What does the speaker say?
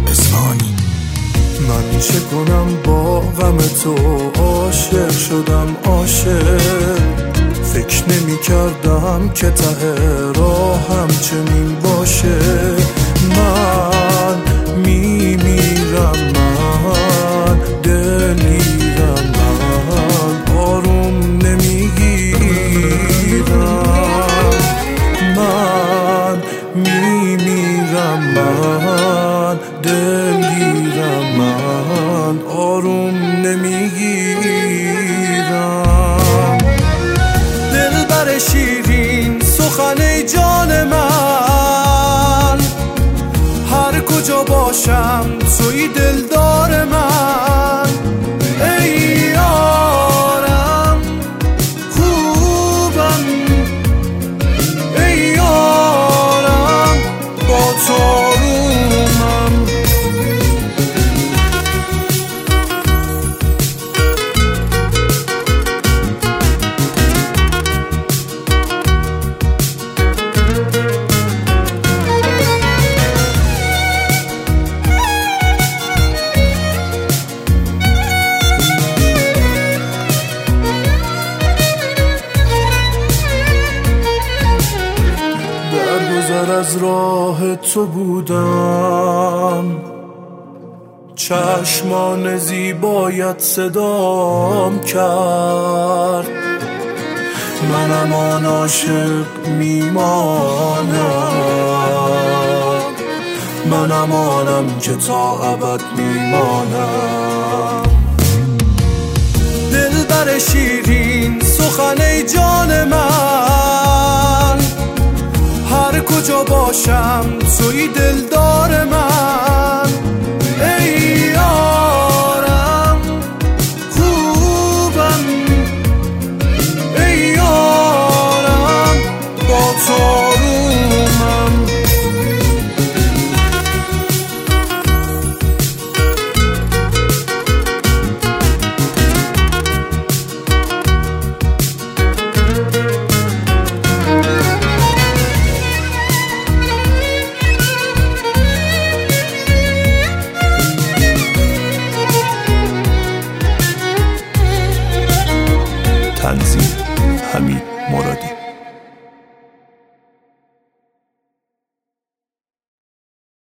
اسفانی. من چه کنم با غم تو، عاشق شدم عاشق. فکر نمی کردم که ته راهم چنین باشه. من میمیرم، من دلیرم، من آروم نمیگیرم. من میمیرم، من دلیرم، من آروم نمیگیرم. دلبر شیرین سخن جان من، هر کجا باشم توی دلدار من. ای یارم خوبم، ای یارم با تو آرومم. از راه تو بودم، چشمان زیبایت صدام کرد. منم آن عاشق میمانم، منم آنم که تا ابد میمانم. دلبر شیرین سخن جان من، هر کجا باشم توی دلدار